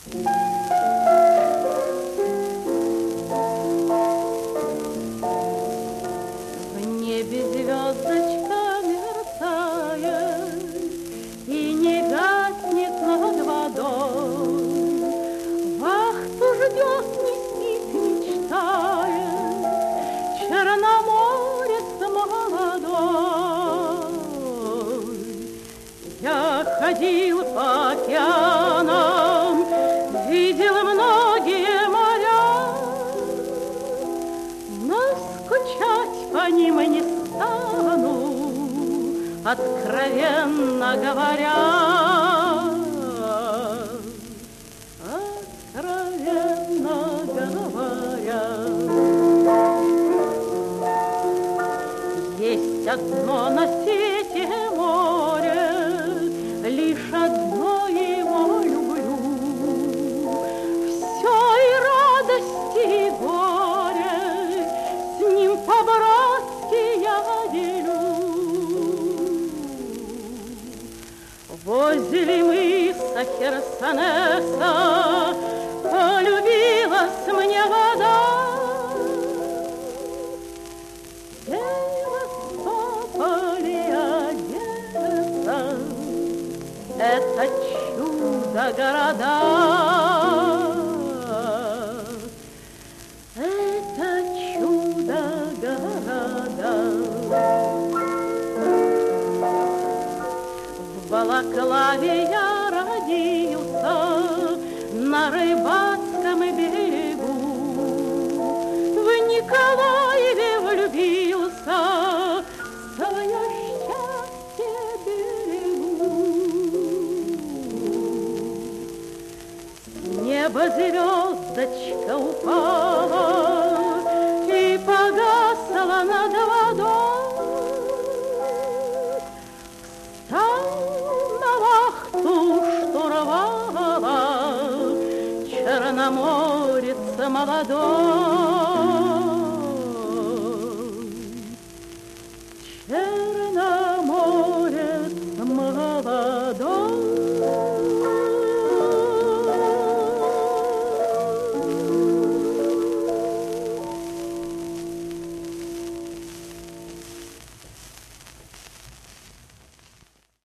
В небе звездочка мерцает и не гаснет над водой. Вахту ждет, не спит, мечтает черноморец молодой. Я ходил по океанам, видел многие моря, но скучать по ним не стану, откровенно говоря. Откровенно говоря. Есть одно на свете море, лишь одно его люблю. Все и радости, и горе с ним по-братски я делю. Возле мыса Херсонеса полюбилась мне вода. Это чудо-города, это чудо-города. В Балаклаве я родился, на рыбацком берегу. В Николаеве влюбился, свое счастье берегу. С неба звездочка упала и погасла над водой. Встал на вахту штурвала черноморец молодой.